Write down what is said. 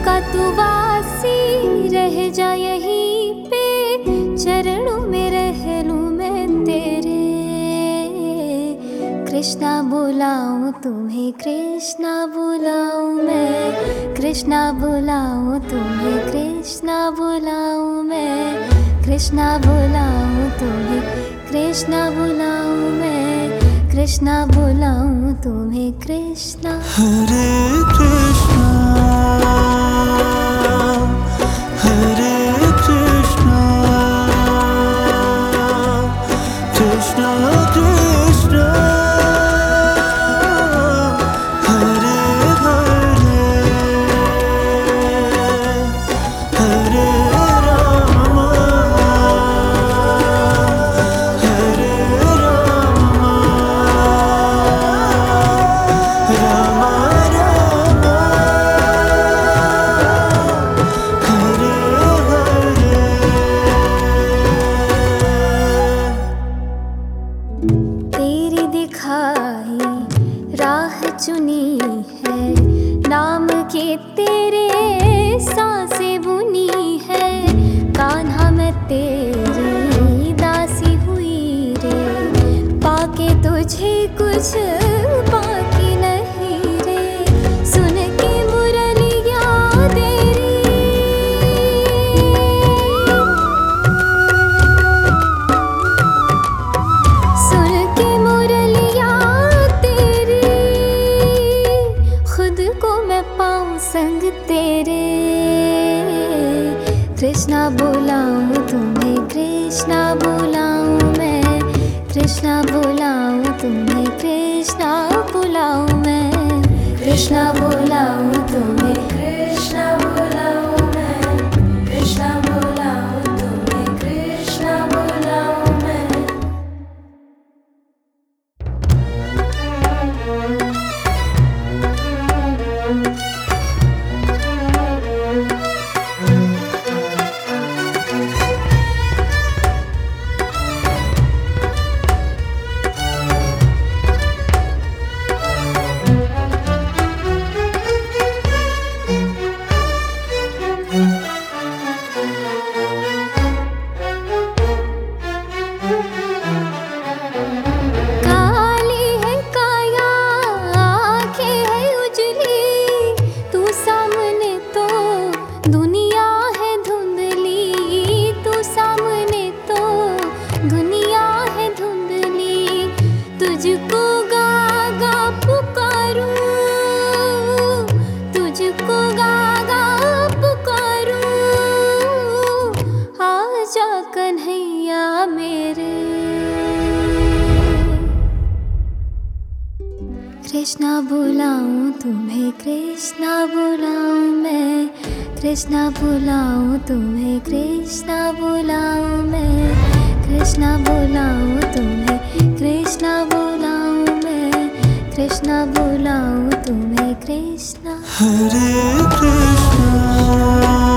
का तू वासी रह जा यहीं पे, चरणों में रह लूं मैं तेरे। कृष्णा बुलाऊं तुम्हें, कृष्णा बुलाऊं मैं, कृष्णा बुलाऊं तुम्हें, कृष्णा बुलाऊं मैं, कृष्णा बुलाऊं तुम्हें, कृष्णा बुलाऊं मैं, कृष्णा बुलाऊं तुम्हें, कृष्णा। हरे कृष्णा हरे कृष्णा कृष्णा कृष्णा हरे हरे हरे राम हरे राम राम राम हरे हरे। तेरी दिखाई राह चुनी है, नाम के तेरे सांसें बुनी है। कान्हा मैं तेरी दासी हुई रे, पाके तुझे कुछ बाकी नहीं रे। सुन के मुरलिया तेरी, सुन के मुरलिया तेरी, खुद को मैं पाऊं संग तेरे। कृष्णा बुलाऊं तुम्हें, कृष्णा बुलाऊं मैं, कृष्णा बुलाऊं तुम्हें, कृष्णा बुलाऊं मैं, कृष्णा बुलाऊं तुम्हें, कृष्णा बुलाऊं मैं, कृष्णा बुलाऊं तुम्हें, कृष्णा बुलाऊं मैं। काली है काया, आँखें है उजली, तू सामने तो दुनिया है धुंधली, तू सामने तो दुनिया है धुंधली। तुझको गागा पुकारूं, तुझको गागा पुकारूं, आजा कन्हैया मेरे। कृष्णा बुलाऊं तुम्हें, कृष्णा बुलाऊं मैं, कृष्णा बुलाऊं तुम्हें, कृष्णा बुलाऊं मैं, कृष्णा बुलाऊं तुम्हें, कृष्णा बुलाऊं मैं, कृष्णा बुलाऊं तुम्हें, कृष्णा। हरे कृष्णा